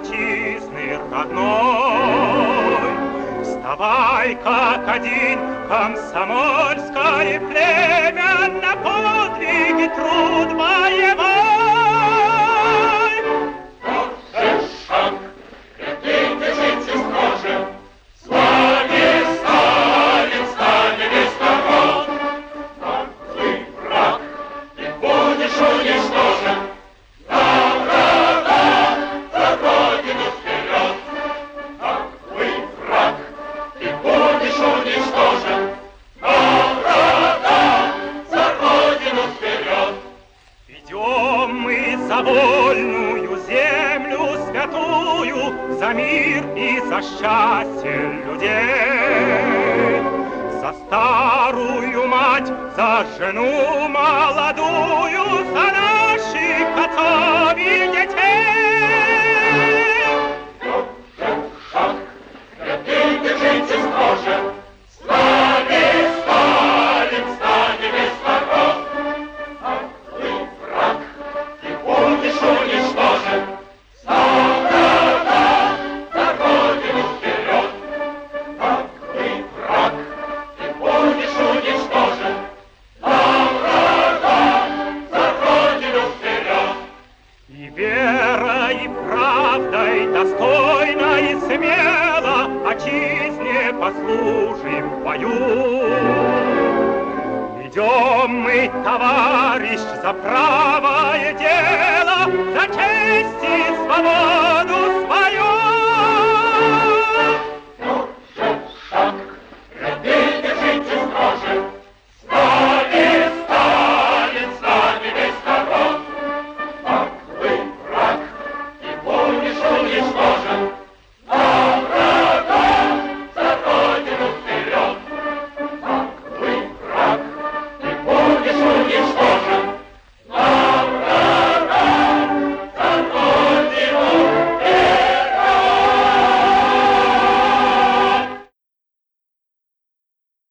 отчизны родной. Вставай, как один, комсомольское племя, на подвиги труд боевой. Тот же шаг, ряды держите строже, с вами Сталин, Сталин из сторон. Наглый враг, ты будешь уничтожен. Нам врага, за Родину вперед. Наглый враг, ты будешь уничтожен. Нам врага, за Родину вперед. Идем мы за вольную землю святую, за мир и за счастье людей. За старую мать, за жену молодую, за наших отцов и детей. Тот же шаг, ряды держите строже, с нами Сталин, Сталин из сторон. Наглый враг, ты будешь уничтожен. Нам врага, за Родину вперед. Наглый враг, ты будешь уничтожен. Нам врага, за Родину вперед. И верой, и правдой, достойно и смело отчизне послужим в бою. Идем мы, товарищ, за правое дело, за честь и свободу свою.